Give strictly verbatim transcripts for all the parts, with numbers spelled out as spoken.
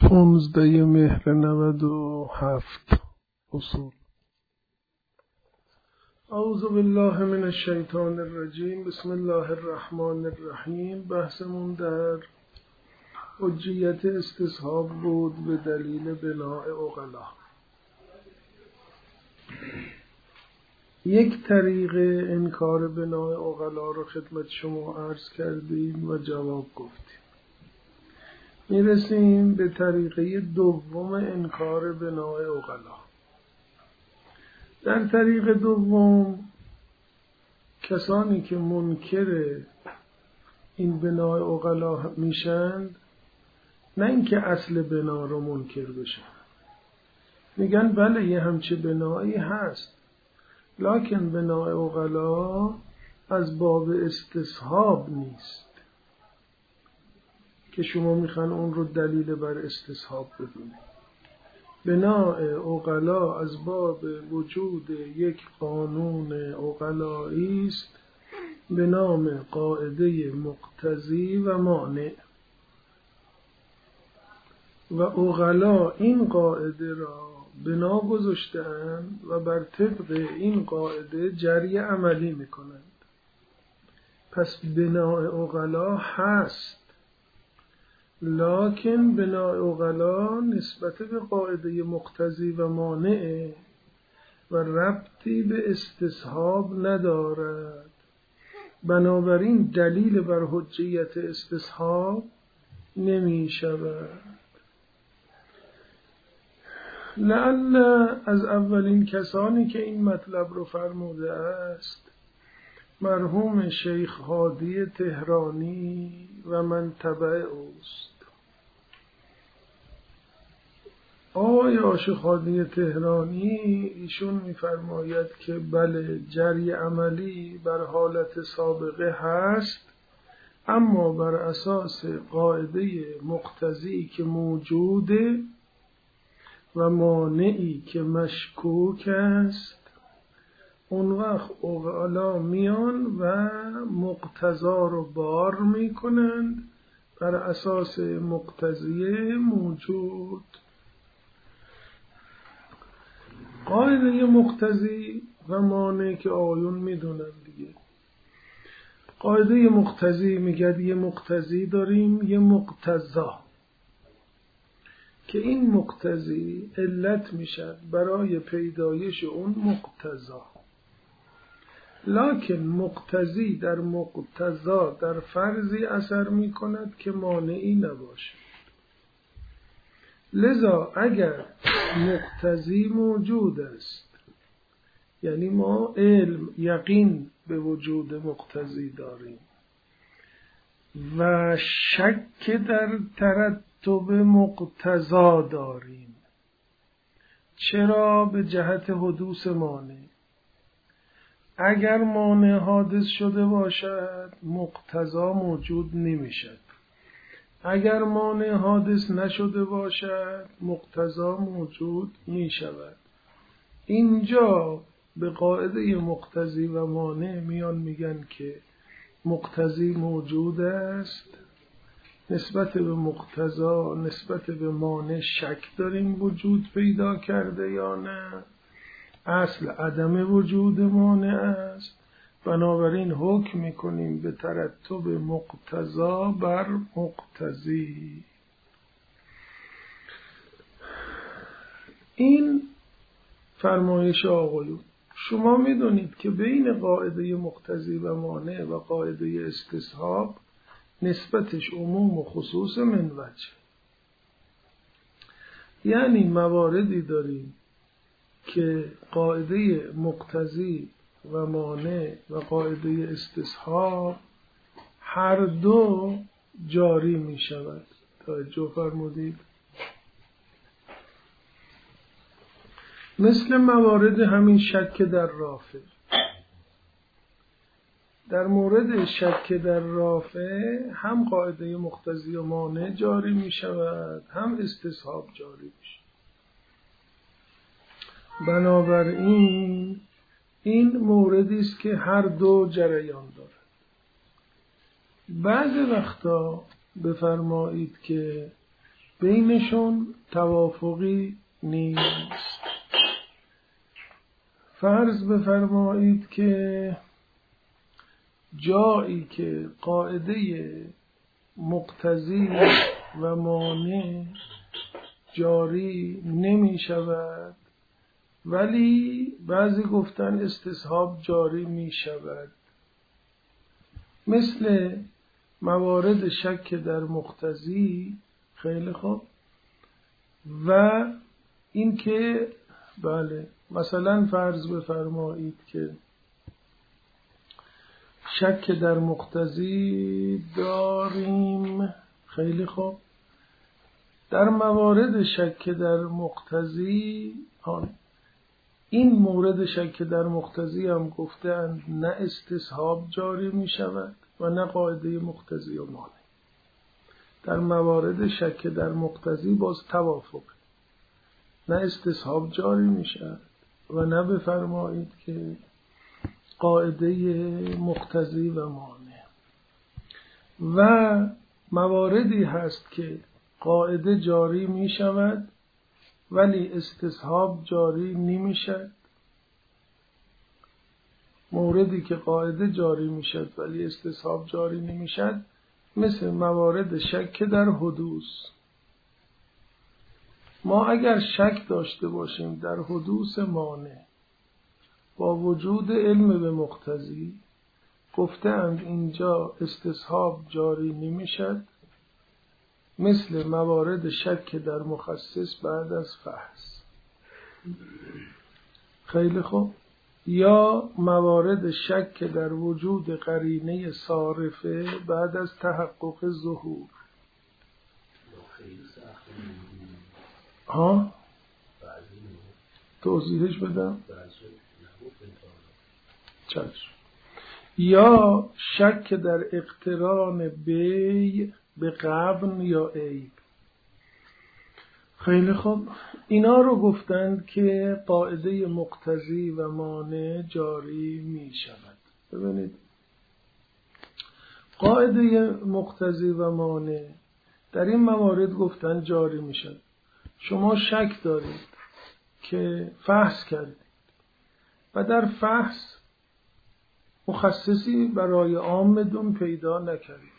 پونزده مهر نود و هفت اصول. اعوذ بالله من الشیطان الرجیم. بسم الله الرحمن الرحیم. بحثمون در حجیت استصحاب بود به دلیل بناء عقلا. یک طریق انکار بناء عقلا رو خدمت شما عرض کردیم و جواب گفتیم. میرسیم به طریقه دوم انکار بناء عقلا. در طریق دوم کسانی که منکر این بناء عقلا میشند، نه اینکه اصل بنا رو منکر بشن، میگن بله یه همچه بنایی هست، لکن بناء عقلا از باب استصحاب نیست که شما میخوان اون رو دلیل بر استصحاب بدونید. بناء عقلا از باب وجود یک قانون عقلایی است به نام قاعده مقتضی و مانع، و عقلا این قاعده را بنا گذاشتند و بر طبق این قاعده جری عملی میکنند. پس بناء عقلا هست، لکن بناء عقلا نسبت به قاعده مقتضی و مانع و ربطی به استصحاب ندارد. بنابراین دلیل بر حجیت استصحاب نمی شود. لعل از اولین کسانی که این مطلب رو فرموده است مرحوم شیخ هادی تهرانی و من تبع اوست. آقای عاشق هادی تهرانی ایشون می‌فرماید که بله جری عملی بر حالت سابقه هست، اما بر اساس قاعده مقتضی که موجوده و مانعی که مشکوک است، اون وقت عقلا میان و مقتضا رو بار میکنند بر اساس مقتضی موجود. قاعده مقتضی و مانع که آیون میدونن دیگه. قاعده مقتضی میگه یه مقتضی داریم، یه مقتضا، که این مقتضی علت میشد برای پیدایش اون مقتضا، لکن مقتضی در مقتضا در فرضی اثر می کند که مانعی نباشد. لذا اگر مقتضی موجود است، یعنی ما علم یقین به وجود مقتضی داریم و شک در ترتب مقتضا داریم، چرا؟ به جهت حدوث مانع. اگر مانع حادث شده باشد مقتضا موجود نمیشد، اگر مانع حادث نشده باشد مقتضا موجود می شود. اینجا به قاعده مقتضی و مانع میان میگن که مقتضی موجود است، نسبت به مقتضا نسبت به مانع شک داریم وجود پیدا کرده یا نه، اصل عدم وجود مانع است، بنابراین حکم میکنیم به ترتب مقتضا بر مقتضی. این فرمایش آقایون. شما میدونید که بین قاعده مقتضی و مانع و قاعده استصحاب نسبتش عموم و خصوص من وجه، یعنی مواردی داریم که قاعده مقتضی و مانع و قاعده استصحاب هر دو جاری می شود. توجه فرمودید؟ مثل موارد همین شک در رافع. در مورد شک در رافع هم قاعده مقتضی و مانع جاری می شود، هم استصحاب جاری می شود. بنابراین این موردی است که هر دو جریان دارد. بعض وقتا بفرمایید که بینشون توافقی نیست. فرض بفرمایید که جایی که قاعده مقتضی و مانع جاری نمی شود ولی بعضی گفتن استصحاب جاری می شود، مثل موارد شک در مقتضی. خیلی خوب. و این که بله مثلا فرض بفرمایید که شک در مقتضی داریم. خیلی خوب. در موارد شک در مقتضی آن این مورد شک در مقتضی هم گفتند نه استصحاب جاری می شود و نه قاعده مقتضی و مانع. در موارد شک در مقتضی باز توافق، نه استصحاب جاری می شود و نه بفرمایید که قاعده مقتضی و مانع. و مواردی هست که قاعده جاری می شود ولی استصحاب جاری نمی شود. موردی که قاعده جاری می شود ولی استصحاب جاری نمی شود مثل موارد شک در حدوث. ما اگر شک داشته باشیم در حدوث مانع با وجود علم به مقتضی، گفتند اینجا استصحاب جاری نمی شود، مثل موارد شک در مخصص بعد از فحص. خیلی خوب. یا موارد شک در وجود قرینه صارفه بعد از تحقق ظهور. ها؟ توضیحش بدم؟ چشم. یا شک در اقتران بی به قبن یا عیب. خیلی خوب. اینا رو گفتند که قاعده مقتضی و مانع جاری می شود. ببینید قاعده مقتضی و مانع در این موارد گفتند جاری می شود. شما شک دارید که فحص کردید و در فحص مخصصی برای عامدون پیدا نکردید،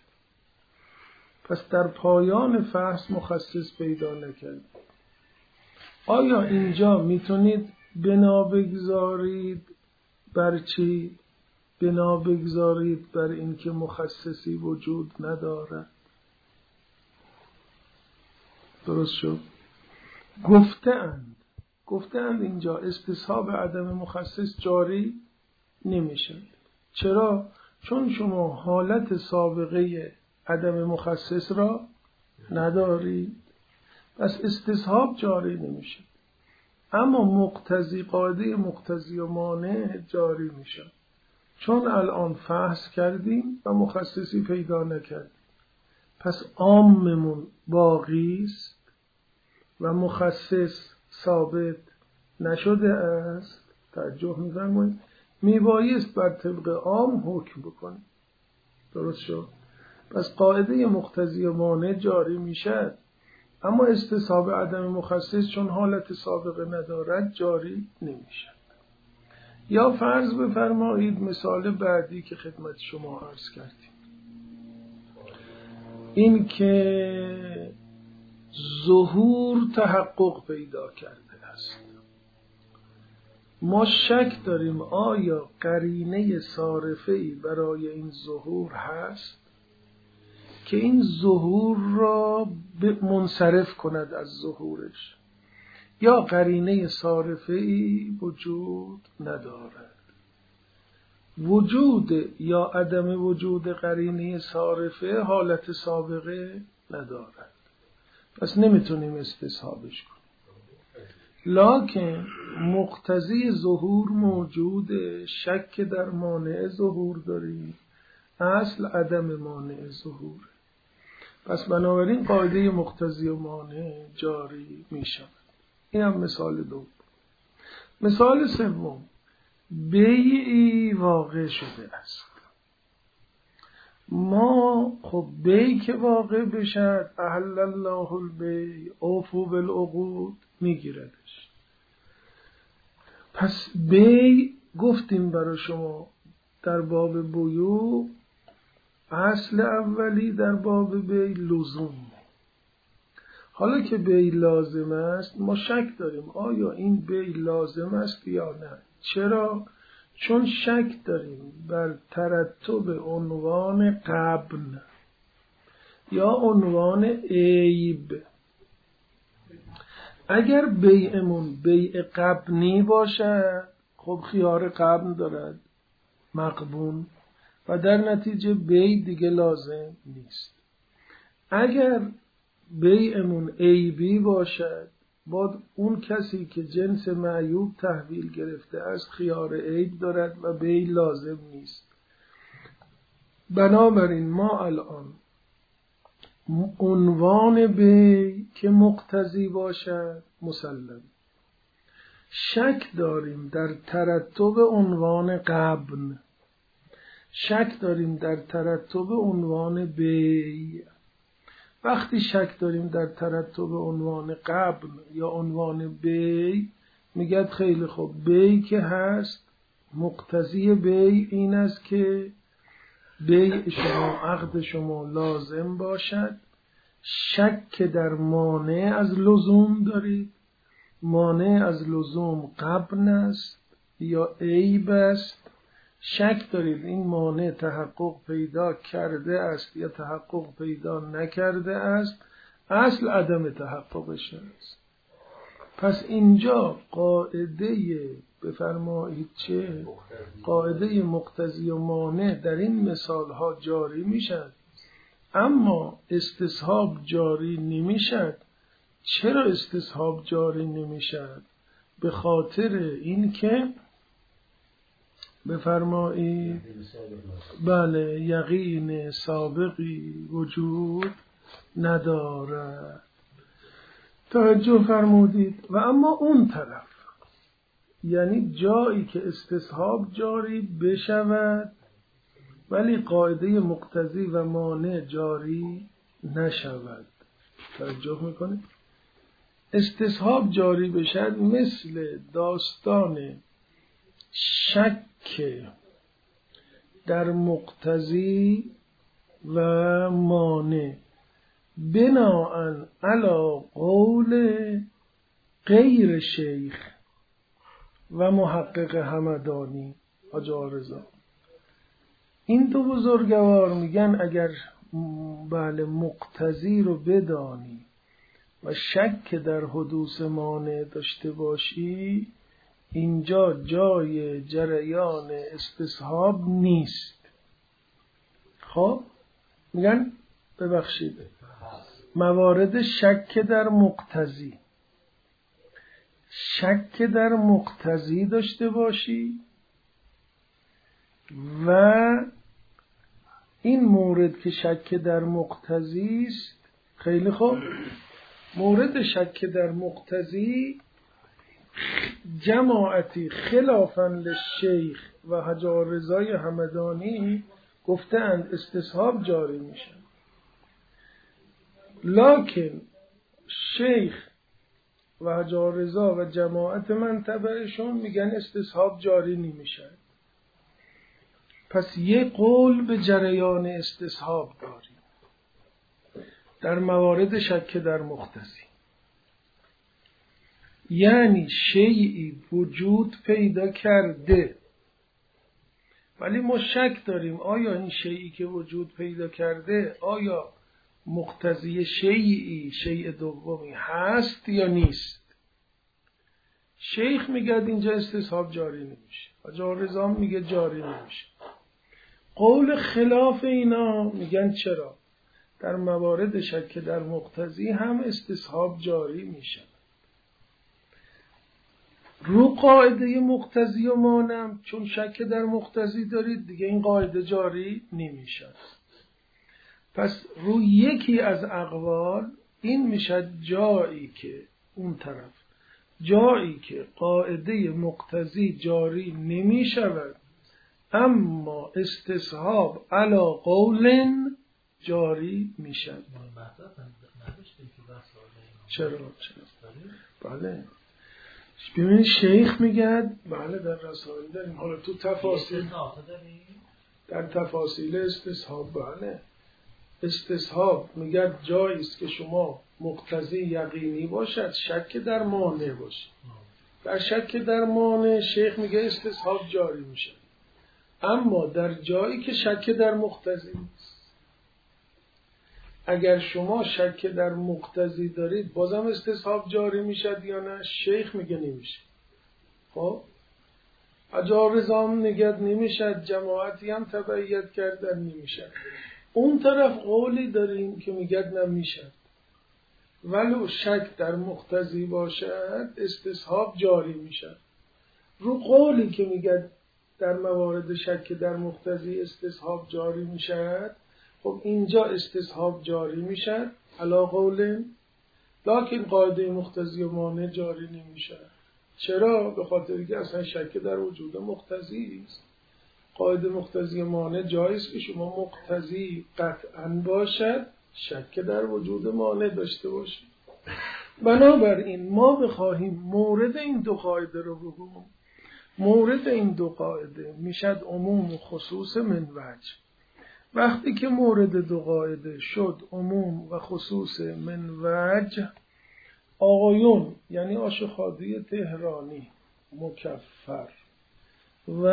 پس در پایان فحص مخصص پیدا نکردید. آیا اینجا میتونید بنا بگذارید بر چی؟ بنا بگذارید بر اینکه مخصصی وجود ندارد. درست شد؟ گفتند گفتند اینجا استصحاب عدم مخصص جاری نمیشه. چرا؟ چون شما حالت سابقه عدم مخصص را ندارید، پس استصحاب جاری نمیشه. اما مقتضی، قاعده مقتضی و مانع جاری میشه، چون الان فحص کردیم و مخصصی پیدا نکردیم، پس عاممون باقی است و مخصص ثابت نشده است. توجه می‌فرمایید؟ میبایست بر طبق عام حکم بکنیم. درست شد؟ پس قاعده مقتضی و مانع جاری میشه، اما استصحاب عدم مخصص چون حالت سابقه ندارد جاری نمیشه. یا فرض بفرمایید مثال بعدی که خدمت شما عرض کردیم، این که ظهور تحقق پیدا کرده است. ما شک داریم آیا قرینه صارفه‌ای برای این ظهور هست که این ظهور را منصرف کند از ظهورش، یا قرینه صارفه‌ای وجود ندارد. وجود یا عدم وجود قرینه صارفه حالت سابقه ندارد، پس نمیتونیم استصحابش کنیم. لکن مقتضی ظهور موجوده، شک در مانع ظهور داریم، اصل عدم مانع ظهور. پس بنابراین قاعده مقتضی و مانع جاری می شود. این هم مثال دوم. مثال سوم، بیعی واقع شده است ما خب بی که واقع بشد احل الله البی اوفو بالعقود میگیردش. پس بی گفتیم برای شما در باب بیوع اصل اولی در باب بی لزوم. حالا که بی لازم است ما شک داریم آیا این بی لازم است یا نه. چرا؟ چون شک داریم بر ترتب عنوان قبن یا عنوان عیب. اگر بیعمون بیع قبنی باشد خب خیار قبن دارد مقبون و در نتیجه بی دیگه لازم نیست. اگر بیعمون عیبی باشد با اون کسی که جنس معیوب تحویل گرفته از خیار عیب دارد و بی لازم نیست. بنابراین ما الان عنوان بی که مقتضی باشد مسلم. شک داریم در ترتب عنوان قبن، شک داریم در ترتب عنوان بی. وقتی شک داریم در ترتب عنوان قبل یا عنوان بی میگد خیلی خوب بی که هست مقتضی بی این است که بی شما عقد شما لازم باشد. شک در مانع از لزوم دارید، مانع از لزوم قبن است یا عیب است. شک دارید این مانع تحقق پیدا کرده است یا تحقق پیدا نکرده است. اصل عدم تحققش است. پس اینجا قاعده بفرمایید چه؟ قاعده مقتضی و مانع در این مثال ها جاری میشد اما استصحاب جاری نمیشد. چرا استصحاب جاری نمیشد؟ به خاطر اینکه بفرمایید بله یقین سابقی وجود ندارد. توجه فرمودید. و اما اون طرف یعنی جایی که استصحاب جاری بشود ولی قاعده مقتضی و مانع جاری نشود. توجه میکنید؟ استصحاب جاری بشد مثل داستان شک در مقتضی و مانع بناءً علی قول غیر شیخ و محقق همدانی حاج آرزا. این دو بزرگوار میگن اگر بله مقتضی رو بدانی و شک در حدوث مانع داشته باشی اینجا جای جریان استصحاب نیست. خب میگن ببخشید موارد شک در مقتضی، شک در مقتضی داشته باشی و این مورد که شک در مقتضی است. خیلی خوب، مورد شک در مقتضی جماعتی خلافاً للشیخ و حاج رضای همدانی گفتند استصحاب جاری میشه، لکن شیخ و حاج رضا و جماعت من تبعشون میگن استصحاب جاری نمیشه. پس یه قول به جریان استصحاب داریم در موارد شک در مقتضی، یعنی شیئی وجود پیدا کرده ولی ما شک داریم آیا این شیئی که وجود پیدا کرده آیا مقتضی شیئی شیء دومی هست یا نیست. شیخ میگه اینجا استصحاب جاری نمیشه، حاج رضا میگه جاری نمیشه. قول خلاف اینا میگن چرا در موارد شک در مقتضی هم استصحاب جاری میشه. رو قاعده مقتضی و مانع چون شک در مقتضی دارید دیگه این قاعده جاری نمیشه. پس رو یکی از اقوال این میشه جایی که اون طرف جایی که قاعده مقتضی جاری نمی شود اما استصحاب علا قول جاری میشد. چرا؟ چرا؟ بله ببینید شیخ میگه بله در رسائل داریم. حالا تو تفاصیل در تفاصیل استصحاب بله استصحاب میگه جایی است که شما مقتضی یقینی باشد شک در مانع باشد. در شک در مانع شیخ میگه استصحاب جاری میشه، اما در جایی که شک در مقتضی نیست. اگر شما شک در مقتضی دارید بازم استصحاب جاری میشد یا نه؟ شیخ میگه نمیشه. خب اجارزام نگد نمیشد، جماعتی هم تبعیت کردن نمیشد. اون طرف قولی داریم که میگد نمیشد، ولو شک در مقتضی باشد استصحاب جاری میشد. رو قولی که میگد در موارد شک در مقتضی استصحاب جاری میشد، خب اینجا استصحاب جاری میشد علا قول، لکن قاعده مقتضی و مانع جاری نمیشد. چرا؟ به خاطر که اصلا شک در وجود مقتضی است. قاعده مقتضی و مانع جایز که شما مقتضی قطعا باشد شک در وجود مانع داشته باشید. بنابراین ما بخواهیم مورد این دو قاعده رو بگویم، مورد این دو قاعده میشد عموم و خصوص من وجه. وقتی که مورد دو قاعده شد عموم و خصوص من وجه، آقایون یعنی آشخادی تهرانی مکفر و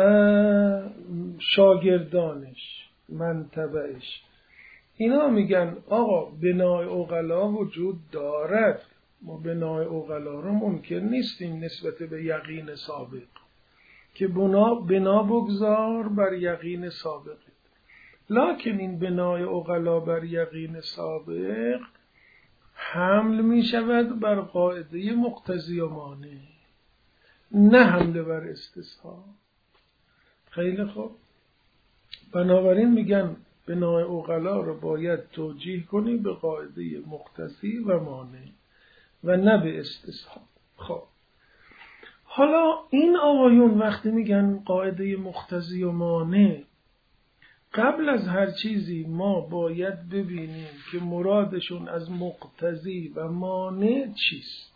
شاگردانش منتبعش اینا میگن آقا بنای عقلا وجود دارد، ما بنای عقلا رو ممکن نیستیم نسبت به یقین سابق که بنا, بنا بگذار بر یقین سابق، لکن این بنای عقلا بر یقین سابق حمل می شود بر قاعده مقتضی و مانع، نه حمله بر استصحاب. خیلی خوب، بنابراین میگن بنای عقلا رو باید توجیه کنی به قاعده مقتضی و مانع و نه به استصحاب. خب حالا این آقایون وقتی میگن قاعده مقتضی و مانع، قبل از هر چیزی ما باید ببینیم که مرادشون از مقتضی و مانع چیست.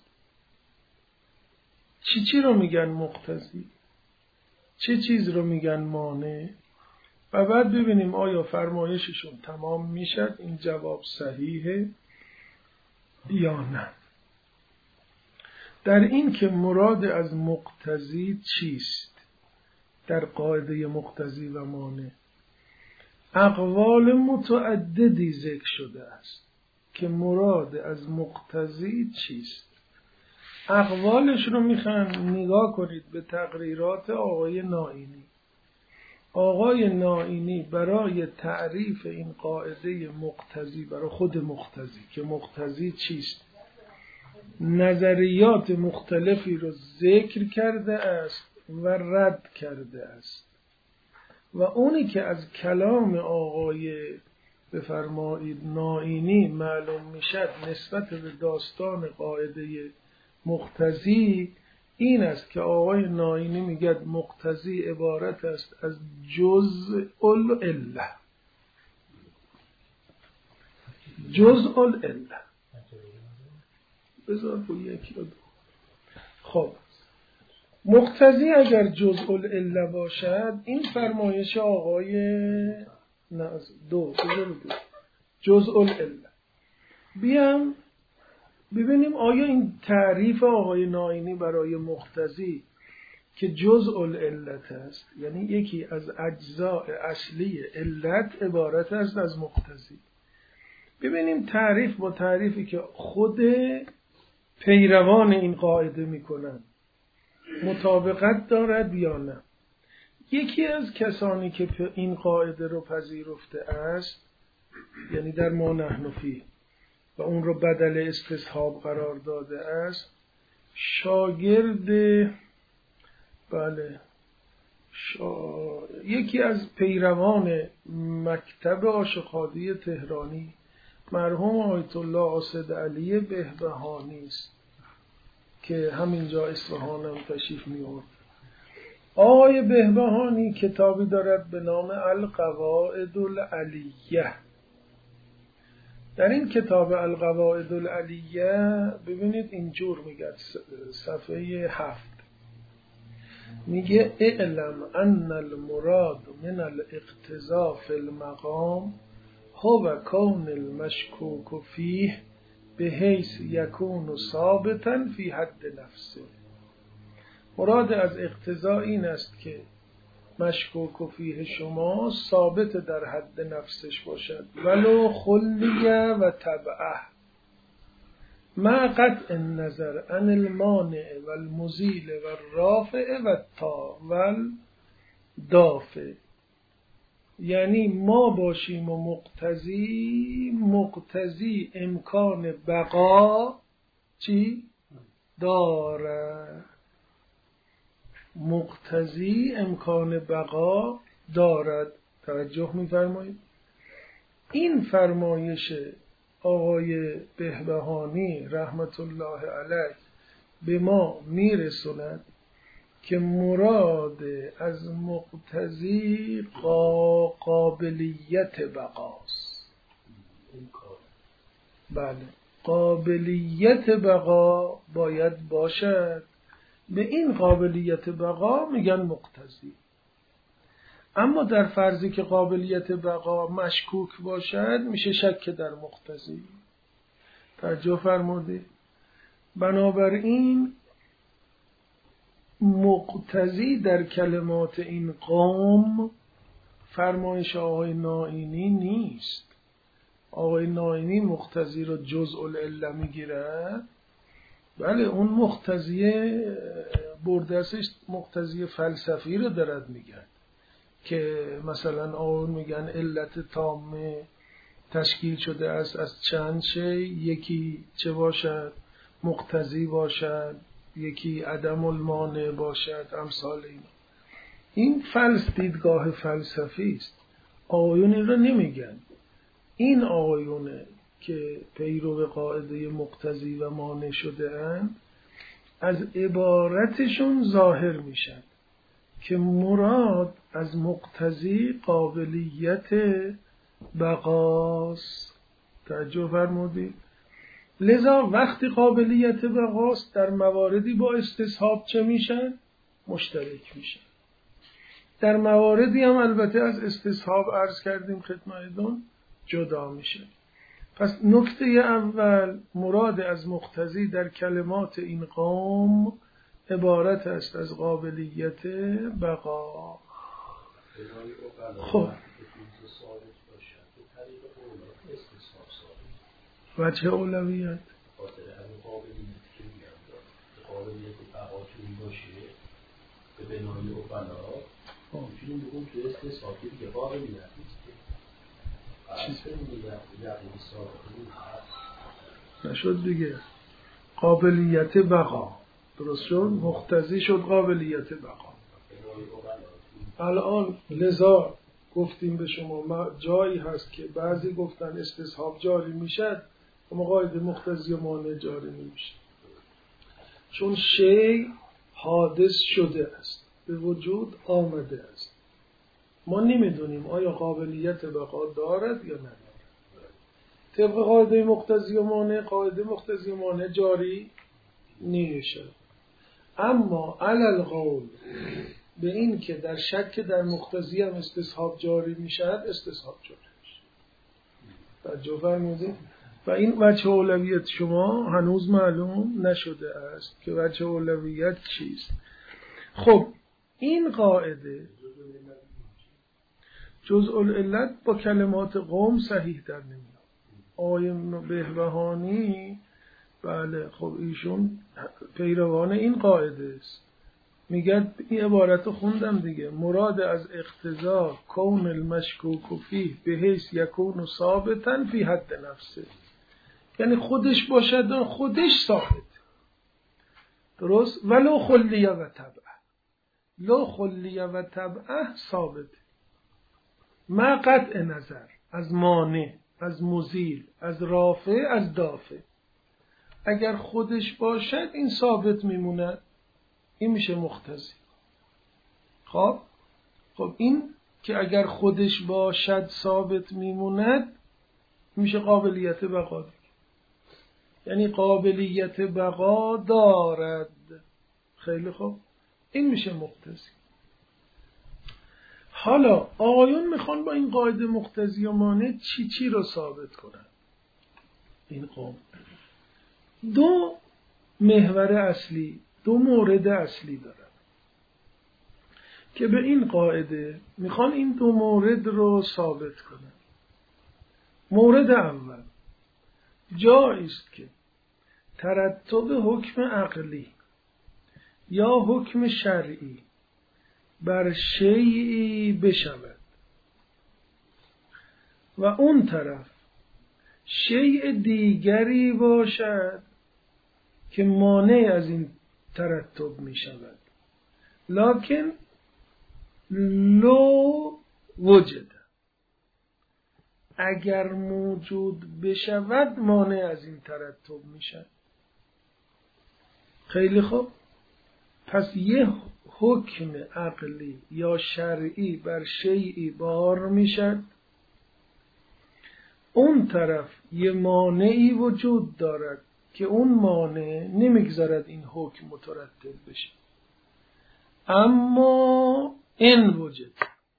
چی چی رو میگن مقتضی؟ چه چیز رو میگن مانع؟ و بعد ببینیم آیا فرمایششون تمام میشد، این جواب صحیحه یا نه. در این که مراد از مقتضی چیست در قاعده مقتضی و مانع، اقوال متعددی ذکر شده است که مراد از مقتضی چیست. اقوالش رو میخوان نگاه کنید به تقریرات آقای نائینی. آقای نائینی برای تعریف این قاعده مقتضی، برای خود مقتضی که مقتضی چیست، نظریات مختلفی رو ذکر کرده است و رد کرده است. و اونی که از کلام آقای بفرمایید نائینی معلوم میشد نسبت به داستان قاعده مقتضی این است که آقای نائینی میگه مقتضی عبارت است از جزء العله. جزء العله بذار با یکی دو. خب مقتضی اگر جزء العله باشد، این فرمایش آقای نه دو بذار دو جزء العله. بیام ببینیم آیا این تعریف آقای نائینی برای مقتضی که جزء العلت است، یعنی یکی از اجزاء اصلی علت عبارت است از مقتضی، ببینیم تعریف با تعریفی که خود پیروان این قاعده میکنن مطابقت دارد یا نه. یکی از کسانی که این قاعده رو پذیرفته است، یعنی در ما نحن فیه و اون رو بدل استصحاب قرار داده است، شاگرد بله شا... یکی از پیروان مکتب آشخادی تهرانی مرحوم آیت الله آصد علی بهبهانی است که همینجا اصفهان هم تشریف می آورد. آقای بهبهانی کتابی دارد به نام القواعد العلیه. در این کتاب القواعد العلیه ببینید اینجور میگه، صفحه هفت میگه اعلم ان المراد من الاقتضاء فی المقام هو کون المشکوک فیه به حیث یکون ثابتا فی حد نفسه. مراد از اقتضا این است که مشکوک فیه شما ثابت در حد نفسش باشد ولو خلیه و تبعه مع قطع النظر عن المانع والمزیل والرافع والدافع. یعنی ما باشیم و مقتضی مقتضی امکان بقا چی؟ داره. مقتضی امکان بقا دارد. توجه می‌فرمایید؟ این فرمایش آقای بهبهانی رحمت الله علیه به ما میرسوند که مراد از مقتضی قابلیت بقاست. بله، قابلیت بقا باید باشد. به این قابلیت بقا میگن مقتضی. اما در فرضی که قابلیت بقا مشکوک باشد میشه شک در مقتضی. توجه فرمودید؟ بنابراین مقتضی در کلمات این قوم فرمایش آقای نائینی نیست. آقای نائینی مقتضی رو جزء العله میگیره. بله، اون مقتضی بردستش مقتضی فلسفی رو دارد میگن که مثلا آقایون میگن علت تامه تشکیل شده است از چند شی، یکی چه باشد؟ مقتضی باشد، یکی عدم المانع باشد، امثال این. این فلس دیدگاه فلسفی است. آقایون این رو نمیگن. این آقایونه که پیرو قاعده مقتضی و مانع شده اند از عبارتشون ظاهر میشن که مراد از مقتضی قابلیت بقاست. توجه فرمودید؟ لذا وقتی قابلیت بقاست در مواردی با استصحاب چه میشن؟ مشترک میشن. در مواردی هم البته از استصحاب عرض کردیم خدمتتون جدا میشه. پس نکته اول، مراد از مقتضی در کلمات این قوم عبارت است از قابلیت بقا. خب وجه اولویت خاطر همین قابلیت که میگم قابلیت بقا چون باشه به بنای اقلا میتونیم بگیم که استصحابی دیگه قابلیت نیست که اصلا یقین سابقی نشد دیگه. قابلیت بقا درست شد، مقتضی شد قابلیت بقا. الان لذا گفتیم به شما جایی هست که بعضی گفتن استصحاب جاری میشد اما قاعده مقتضی و مانع جاری نمیشه، چون شی حادث شده است، به وجود آمده است. ما نمیدونیم آیا قابلیت بقا دارد یا ندارد. طبق قاعده مقتضی و مانع، قاعده مقتضی و مانع جاری نمیشه. اما علل قول به این که در شک در مقتضی هم استصحاب جاری میشد، استصحاب جاری میشه. توجه فرمودید؟ و این وجه اولویت شما هنوز معلوم نشده است که وجه اولویت چیست. خب این قاعده جزء العلت با کلمات قوم صحیح در نمیاد. آقای بهبهانی بله خب ایشون پیروان این قاعده است. میگه این عبارت خوندم دیگه، مراد از اقتضا کون المشکوک فیه به حیث یکون ثابتا فی حد نفسه، یعنی خودش باشد خودش ثابت، درست؟ ولو خلیه و تبعه، لو خلیه و تبعه ثابت، ما قطع نظر از مانع، از مزیل، از رافع، از دافع. اگر خودش باشد این ثابت میموند، این میشه مقتضی. خب خب این که اگر خودش باشد ثابت میموند میشه قابلیت بقا، یعنی قابلیت بقا دارد. خیلی خوب، این میشه مقتضی. حالا آقایون میخوان با این قاعده مقتضی و مانع چی چی رو ثابت کنن؟ این قوم دو محور اصلی، دو مورد اصلی دارن که به این قاعده میخوان این دو مورد رو ثابت کنن. مورد اول، جایی است که ترتب حکم عقلی یا حکم شرعی بر شیئی بشود و اون طرف شیء دیگری باشد که مانع از این ترتب می شود، لکن لو وجد، اگر موجود بشود مانع از این ترتب می شود. خیلی خوب، پس یه حکم عقلی یا شرعی بر شیئی بار می شود، اون طرف یه مانعی وجود دارد که اون مانع نمیگذارد این حکم مترتب بشه. اما این وجود،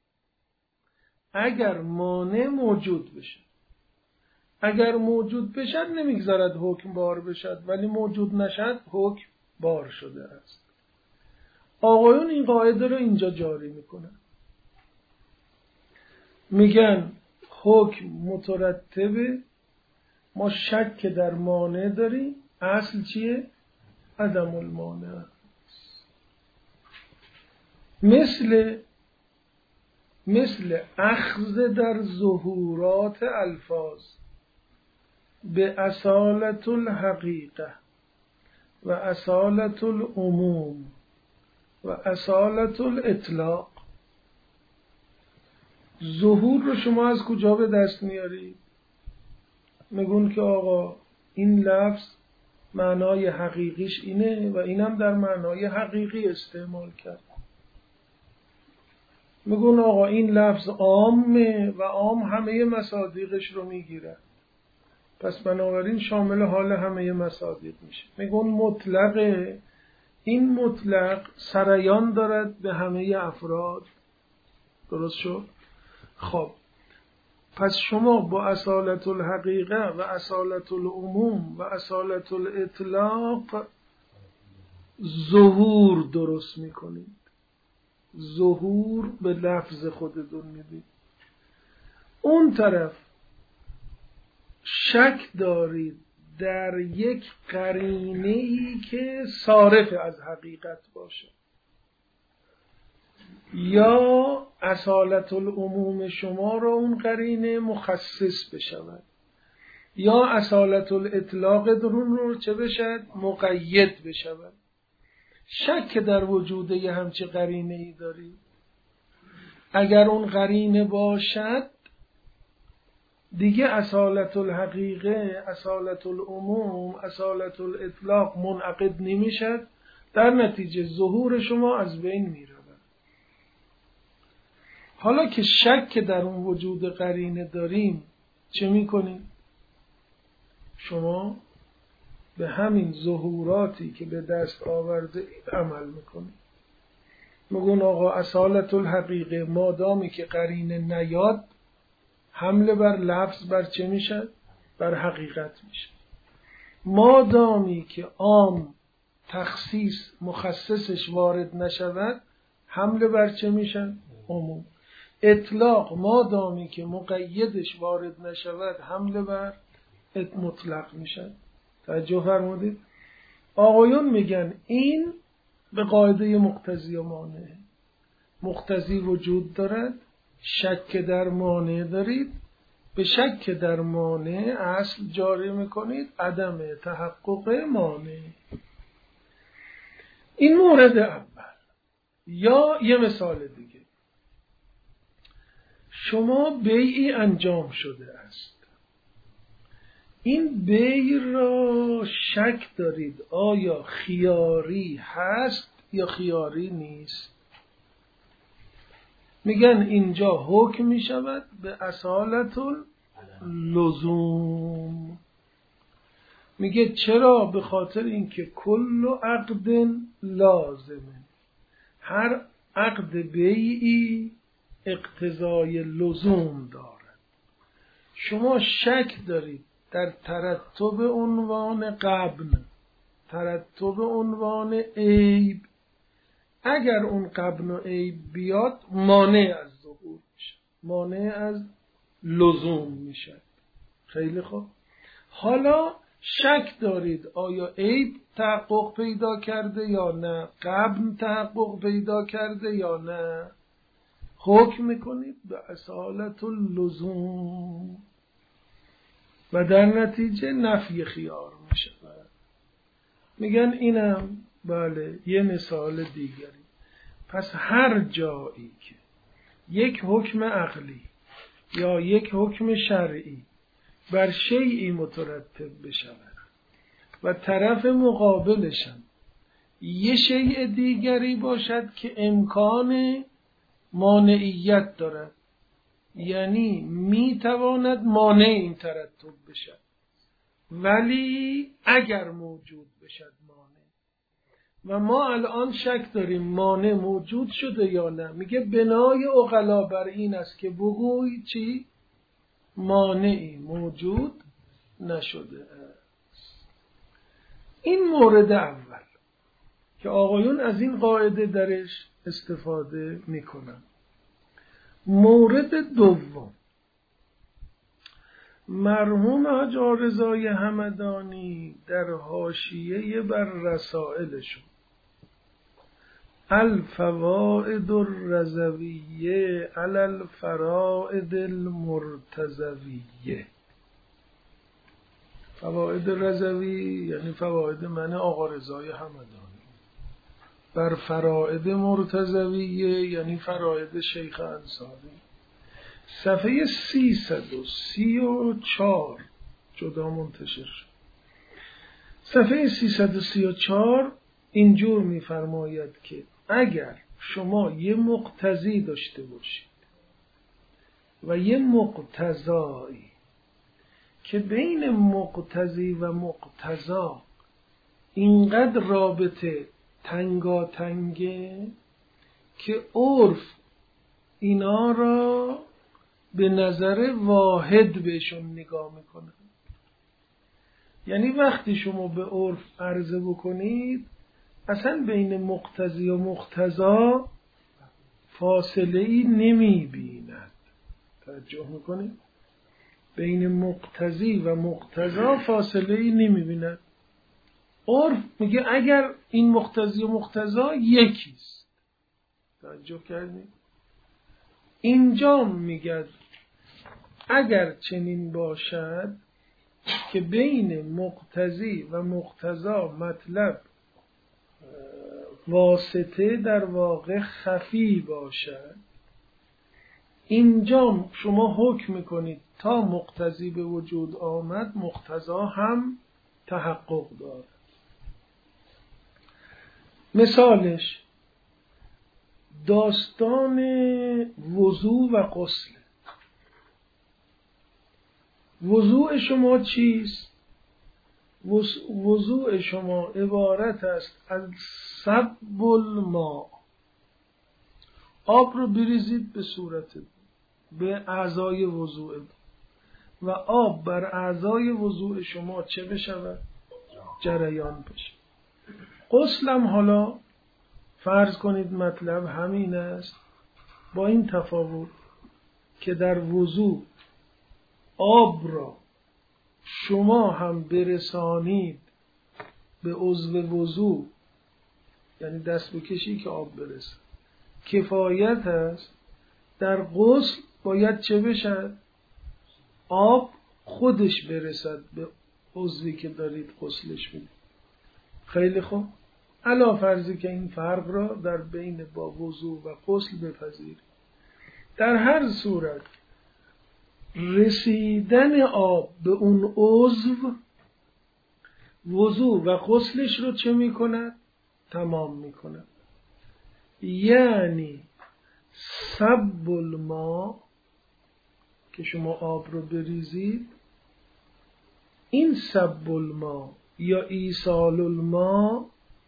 اگر مانع موجود بشه، اگر موجود بشد نمیگذارد حکم بار بشد، ولی موجود نشد حکم بار شده است. آقایون این قاعده رو اینجا جاری میکنن، میگن حکم مترتبه، ما شک در مانع داریم، اصل چیه؟ عدم المانع. مثل مثل اخذ در ظهورات الفاظ به اصالت الحقیقه و اصالت العموم و اصالت الاطلاق. ظهور رو شما از کجا به دست میاری؟ میگون که آقا این لفظ معنای حقیقیش اینه و اینم در معنای حقیقی استعمال کرد. میگون آقا این لفظ عامه و عام همه مصادیقش رو میگیره، پس بنابراین شامل حال همه مصادیق میشه. میگون مطلقه، این مطلق سریان دارد به همه افراد. درست شد؟ خب پس شما با اصالت الحقیقه و اصالت العموم و اصالت الاطلاق ظهور درست میکنید، ظهور به لفظ خودتون میدید. اون طرف شک دارید در یک قرینه‌ای که صارف از حقیقت باشه، یا اصالت العموم شما را اون قرینه مخصص بشود، یا اصالت الاطلاق درون رو چه بشد؟ مقید بشود. شک در وجود یه همچه قرینه ای دارید. اگر اون قرینه باشد دیگه اصالت الحقیقه، اصالت العموم، اصالت الاطلاق منعقد نمیشد، در نتیجه ظهور شما از بین میره. حالا که شک در اون وجود قرینه داریم چه میکنیم؟ شما به همین ظهوراتی که به دست آورده اید عمل میکنید. میگون آقا اصالت الحقیقه مادامی که قرینه نیاد، حمله بر لفظ بر چه میشه؟ بر حقیقت میشه. مادامی که عام تخصیص مخصصش وارد نشود، حمله بر چه میشه؟ عموم. اطلاق مادامی که مقیدش وارد نشود، حمله بر مطلق میشه. توجه فرمودید؟ آقایون میگن این به قاعده مقتضی و مانع. مقتضی وجود دارد، شک در مانع دارید، به شک در مانع اصل جاری میکنید عدم تحقق مانع. این مورد اول. یا یه مثال دیگه، شما بیعی انجام شده است، این بیع را شک دارید آیا خیاری هست یا خیاری نیست. میگن اینجا حکم میشود به اصالت اللزوم. میگه چرا؟ به خاطر اینکه کل عقد لازمه، هر عقد بیعی اقتضای لزوم دارد. شما شک دارید در ترتب عنوان قبن، ترتب عنوان عیب، اگر اون قبن و عیب بیاد مانع از ظهور میشه، مانع از لزوم میشه. خیلی خوب، حالا شک دارید آیا عیب تحقق پیدا کرده یا نه، قبن تحقق پیدا کرده یا نه، حکم میکنید به اصالت اللزوم و در نتیجه نفی خیار میشه. میگن اینم بله یه مثال دیگری. پس هر جایی که یک حکم عقلی یا یک حکم شرعی بر شیئی مترتب بشود و طرف مقابلشم یه شیء دیگری باشد که امکان مانعیت دارد، یعنی میتواند مانع این ترتب بشد، ولی اگر موجود بشد مانع، و ما الان شک داریم مانع موجود شده یا نه. میگه بنای عقلا بر این است که بگوی چی؟ مانعی موجود نشده. این مورد اول که آقایون از این قاعده درش استفاده میکنن. مورد دوم، مرحوم حاج رضای همدانی در حاشیه بر رسائلشون الفوائد الرضویه علی الفرائض المرتضویه، فوائد رضوی یعنی فوائد من آقا رضای همدانی، بر فرائض مرتضویه یعنی فرائض شیخ انصاری، صفحه سیصد و سی و چهار جدا منتشر شد. صفحه سیصد و سی و چهار اینجور می‌فرماید که اگر شما یه مقتضی داشته باشید و یه مقتضایی که بین مقتضی و مقتضا اینقدر رابطه تنگاتنگه که عرف اینا را به نظر واحد بهشون نگاه میکنه. یعنی وقتی شما به عرف عرضه بکنید اصلا بین مقتضی و مقتضا فاصله ای نمی بیند. توجه میکنید؟ بین مقتضی و مقتضا فاصله ای نمی بیند. عرف میگه اگر این مقتضی و مقتضا یکیست. توجه کردید؟ اینجا میگه اگر چنین باشد که بین مقتضی و مقتضا مطلب واسطه در واقع خفی باشد، اینجا شما حکم میکنید تا مقتضی به وجود آمد مقتضا هم تحقق دارد. مثالش داستان وضو و غسل. وضوء شما چیست؟ وضوء شما عبارت است از صب الماء، آب رو بریزید به صورت به اعضای وضوء و آب بر اعضای وضوء شما چه بشود؟ جریان بشه. غسلم حالا فرض کنید مطلب همین است، با این تفاوت که در وضوء آب را شما هم برسانید به عضو وضوء، یعنی دست بکشی که آب برسه، کفایت است. در غسل باید چه بشد؟ آب خودش برسد به عضوی که دارید غسلش میدید. خیلی خوب، علا فرضی که این فرق را در بین با وضوء و غسل بپذیرید. در هر صورت رسیدن آب به اون عضو وضوء و غسلش رو چه میکند؟ تمام میکند. یعنی سب الماء که شما آب رو بریزید، این سب الماء یا ایصال الماء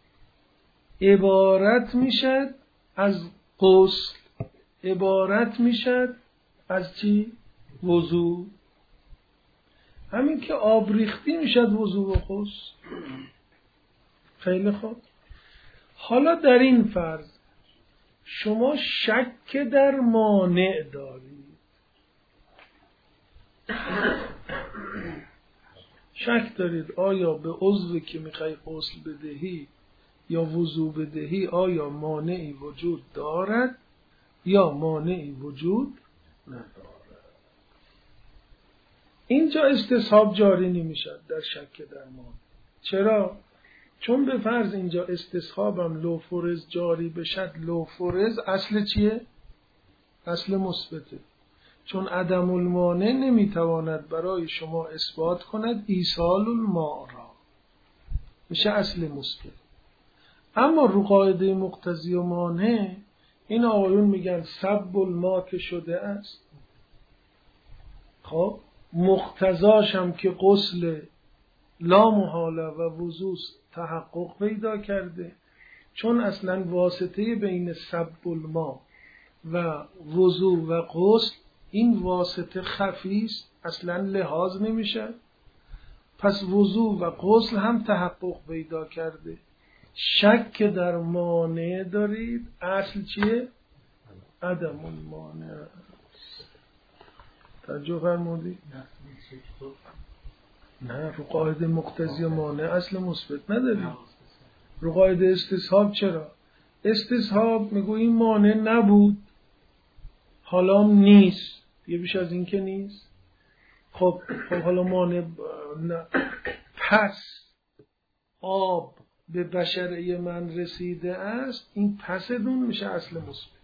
عبارت میشد از غسل، عبارت میشد از چی؟ وضو. همین که آب ریختی میشد وضو و غسل. خیلی خوب. حالا در این فرض شما شک در مانع دارید، شک دارید آیا به عضوی که میخوای غسل بدهی یا وضو بدهی آیا مانعی وجود دارد یا مانعی وجود ندارد. اینجا استصحاب جاری نمیشد در شک در مانع. چرا؟ چون به فرض اینجا استصحابم لو فرض جاری بشد، لو فرض اصل چیه؟ اصل مثبته. چون عدم المانع نمیتواند برای شما اثبات کند ایصال الماء را، میشه اصل مثبت. اما رو قاعده مقتضی و مانع این آقایون میگن سب الماء که شده است، خب مقتضاش هم که غسل لا محاله و وضو تحقق پیدا کرده، چون اصلا واسطه بین سب الماء و وضو و غسل این واسطه خفی است، اصلا لحاظ نمیشه. پس وضو و غسل هم تحقق پیدا کرده. شک در مانع دارید، اصل چیه؟ عدم المانع. توجه فرمودید؟ نه، رو قاعده مقتضی و مانع اصل مثبت ندارید. رو قاعده استصحاب چرا؟ استصحاب میگو این مانع نبود حالا نیست، یه بیش از این که نیست. خب خب حالا مانع نه. پس آب به بشره من رسیده است، این پس دون میشه اصل مثبت.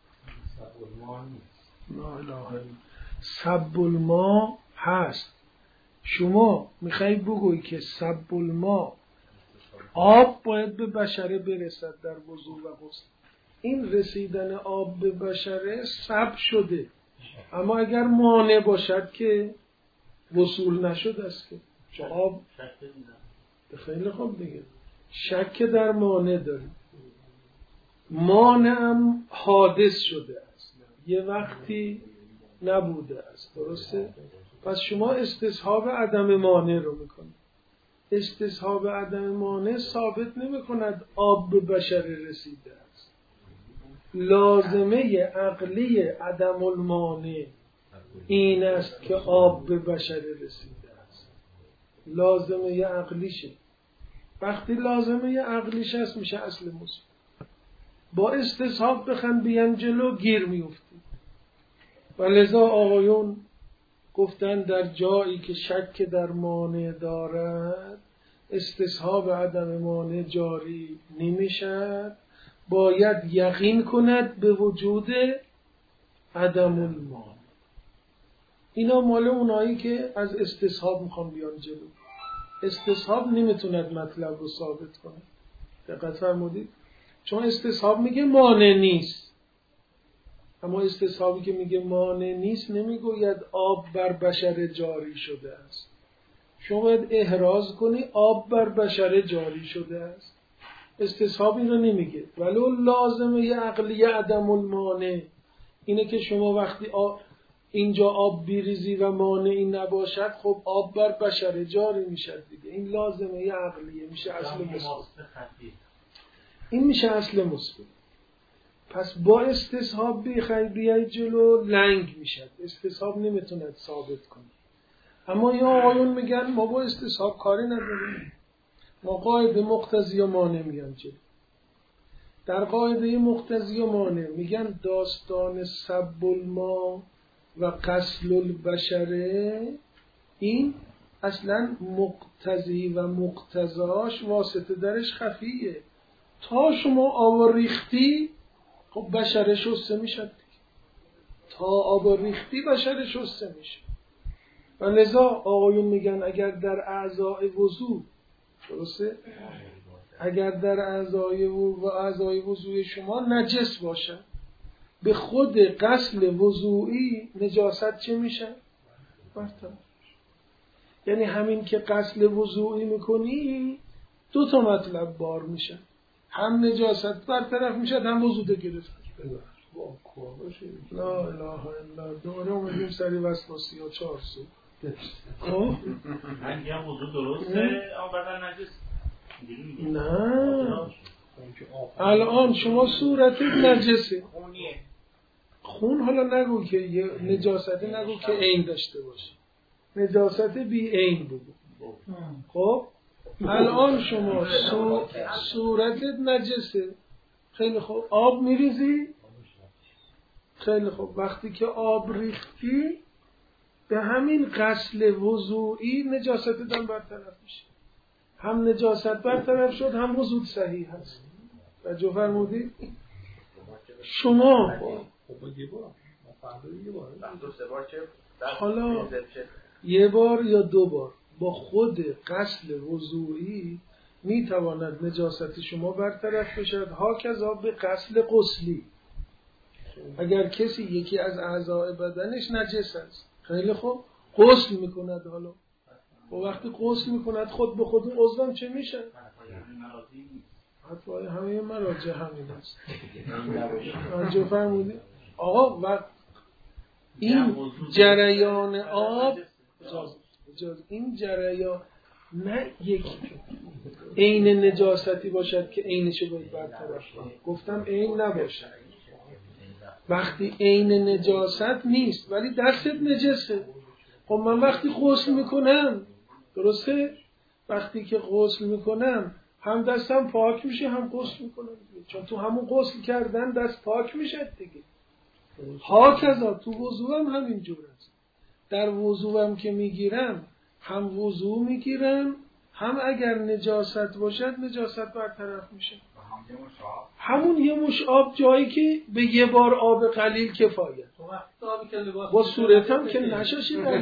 لا اله الا سب الماء هست. شما میخوای بگویی که سب الماء آب باید به بشره برسد در وضو و غسل. این رسیدن آب به بشره سب شده، اما اگر مانع باشد که وصول نشد است که چه آب. خیلی خوب دیگه، شک در مانع داریم. مانع هم حادث شده است، یه وقتی نبوده است، درسته؟ پس شما استصحاب عدم مانع رو میکنید. استصحاب عدم مانع ثابت نمی کند آب به بشر رسیده است. لازمه عقلی عدم المانع این است که آب به بشر رسیده است. لازمه عقلیشه. وقتی لازمه عقلیش هست میشه اصل مثبت. با استصحاب بخن بیان جلو گیر میفتید. و لذا آقایون گفتن در جایی که شک در مانع دارد استصحاب عدم مانع جاری نمیشد، باید یقین کند به وجود عدم المانع. اینا مال اونایی که از استصحاب میخوان بیان جلو. استصحاب نمیتوند مطلب رو ثابت کنه. دقت فرمودید؟ چون استصحاب میگه مانع نیست، اما استصحابی که میگه مانع نیست نمیگوید آب بر بشر جاری شده است. شما باید احراز کنی آب بر بشر جاری شده است. استصحاب این رو نمیگه. ولو لازمه عقلی عدم المانع اینه که شما وقتی آب اینجا آب بیریزی و مانعی نباشد، خب آب بر بشر جاری میشد دیگه. این لازمه عقلیه، میشه اصل مثبت. این میشه اصل مثبت. پس با استصحاب بخوای بیای جلو لنگ میشد. استصحاب نمیتوند ثابت کنه. اما یا آقایون میگن ما با استصحاب کاری نداریم، ما قاعده مقتضی و مانع میگن جلو. در قاعده مقتضی و مانع میگن داستان سب الماء و غسل البشره این اصلا مقتضی و مقتضاش واسطه درش خفیه. تا شما آب ریختی خب بشره شسته میشد. تا آب ریختی بشره شسته میشه. و لذا آقایون میگن اگر در اعضای وضو، درسته؟ اگر در اعضای و اعضای وضوی شما نجس باشه، به خود غسل وضوئی نجاست چه میشه؟ برطرف. یعنی همین که غسل وضوئی میکنی دو تا مطلب بار میشه، هم نجاست برطرف میشه هم وضو گرفت. لا اله الا الله. دوره اومدیم سری وسواسی ها چهار سو. خب اگه هم وضو درسته اما بدن نجس؟ نه الان شما صورتت نجسه، خون حالا نگو که یه نجاستی نگو که عین داشته باشه، نجاست بی عین بگو. خب الان شما صورتت نجسه، خیلی خوب آب میریزی، خیلی خوب وقتی که آب ریختی به همین غسل وضوئی نجاستت هم برطرف میشه، هم نجاست برطرف شد هم وضو صحیح هست. توجه فرمودید؟ شما حالا یه بار یا دو بار با خود غسل وضوئی میتواند نجاست شما برطرف بشد، ها به غسل غسلی. اگر کسی یکی از اعضاء بدنش نجس است، خیلی خوب غسل میکند، حالا و وقتی غسل میکند خود به خود اون عضوم چه میشه؟ حتی همه مراجع همین است. توجه فرمودید؟ آقا وقت این جریان آب این جریان نه یک عین نجاستی باشد که عینشو باید برطرف کنه، گفتم عین نباشه. وقتی عین نجاست نیست ولی دستت نجسه، خب من وقتی غسل میکنم، درسته؟ وقتی که غسل میکنم هم دستم پاک میشه هم غسل میکنم، چون تو همون غسل کردن دست پاک میشه دیگه. ها کذا تو وضوام همین جور است. در وضوام که میگیرم هم وضو میگیرم هم اگر نجاست باشد نجاست برطرف میشه. همون یه مش آب جایی که به یه بار آب قلیل کفایت. با صورتم که نشاشی آبی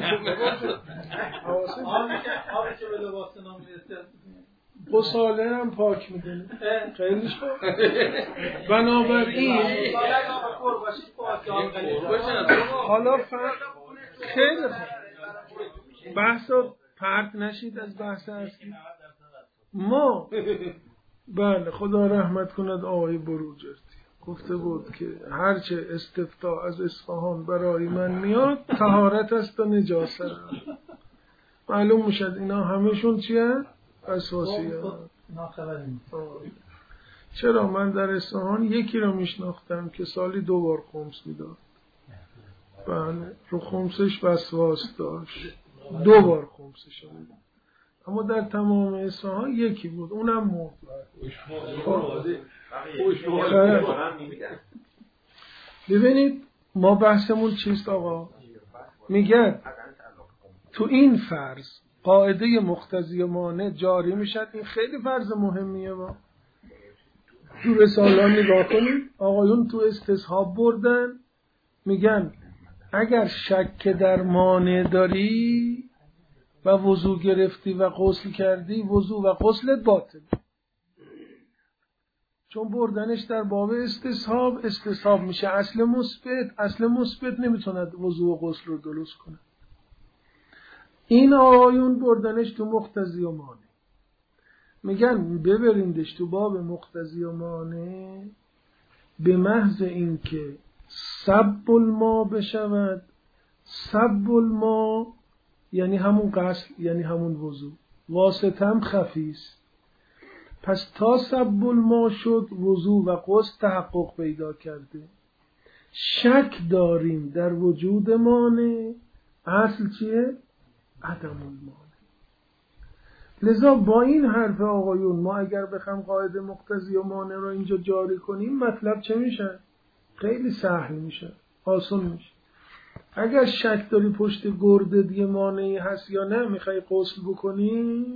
که به لباس نمیرسه غساله هم پاک میدونه. خیلی خوب. بنابراین حالا فرق خیلی خوب بحثا پرت نشید از بحث اصلی. ما بله خدا رحمت کند آقای بروجردی گفته بود که هرچه استفتاء از اصفهان برای من میاد طهارت است و نجاست. معلوم میشد اینا همشون چیه؟ اساسی چرا من در اصفهان یکی رو میشناختم که سالی دو بار خمس میداد. بله رو خمسش وسواس داشت، دو بار خمسش میداد، اما در تمام اصفهان یکی بود، اونم مرد. ببینید ما بحثمون چیست آقا؟ میگه تو این فرض قاعده مقتضی و مانع جاری میشد. این خیلی فرض مهمیه. با تو رسالان نگاه کنید آقایون تو استصحاب بردن، میگن اگر شک در مانع داری و وضو گرفتی و غسل کردی وضو و غسلت باطل، چون بردنش در باب استصحاب. استصحاب میشه اصل مثبت، اصل مثبت نمیتونه وضو و غسل رو درست کنه. این آقایون بردنش تو مقتضی و مانع، میگن ببریندش تو باب مقتضی و مانع به محض اینکه سب الما بشود. سب الما یعنی همون غسل، یعنی همون وضو، واسطم خفیست. پس تا سب الما شد وضو و غسل تحقق پیدا کرده. شک داریم در وجود مانع، اصل چیه؟ عدم المانع. لذا با این حرف آقایون ما اگر بخوام قاعده مقتضی و مانع رو اینجا جاری کنیم مطلب چه میشه؟ خیلی سهل میشه، آسان میشه. اگر شک داری پشت گردت یه مانعی هست یا نه میخوای غسل بکنی،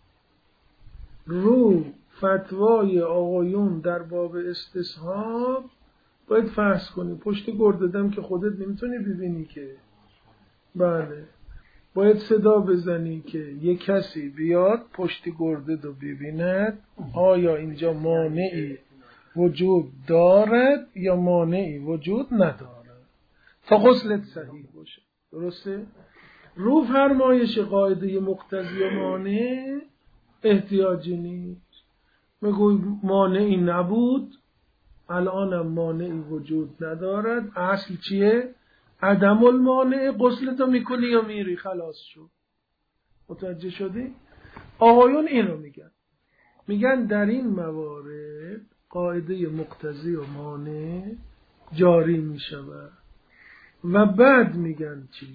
رو فتوای آقایون در باب استصحاب باید فرض کنی پشت گردتم که خودت نمیتونی ببینی که، بله باید صدا بزنی که یه کسی بیاد پشت گردت رو ببیند آیا اینجا مانعی وجود دارد یا مانعی وجود ندارد تا غسلت صحیح باشه. درسته؟ رو فرمایش قاعده مقتضی و مانع احتیاجی نیست. میگوی مانعی نبود، الانم مانعی وجود ندارد، اصل چیه؟ عدم المانع. غسلتو میکنی یا میری، خلاص شد. متوجه شدی؟ آقایون اینو میگن، میگن در این موارد قاعده مقتضی و مانع جاری میشود. و بعد میگن چی؟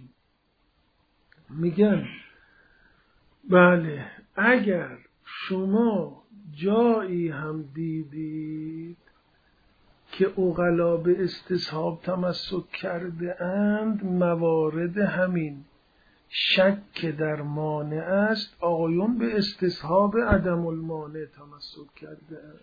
میگن بله اگر شما جایی هم دیدید که عقلا به استصحاب تمسک کرده اند، موارد همین شک در مانع است، آقایون به استصحاب عدم المانع تمسک کرده اند.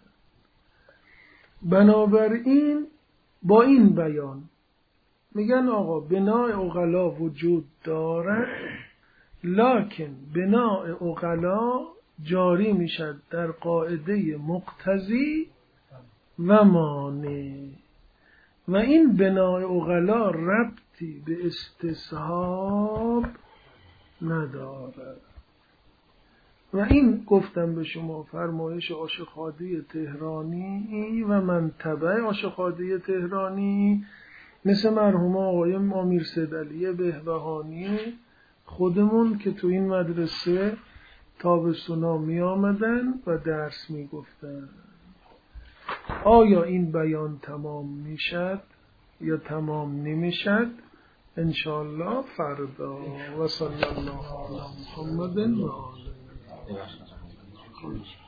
بنابراین با این بیان میگن آقا بناء عقلا وجود دارد، لکن بناء عقلا جاری میشد در قاعده مقتضی و مانع، و این بناء عقلا ربطی به استصحاب ندارد. و این گفتم به شما فرمایش عاشق‌خواده تهرانی و منطبع عاشق‌خواده تهرانی مثل مرحوم آقای امیر سیدعلی بهبهانی خودمون که تو این مدرسه تابستونا می آمدن و درس می گفتن. آیا این بیان تمام می شد یا تمام نمی شد؟ انشاءالله فردا. و صلی الله علی محمد و آله.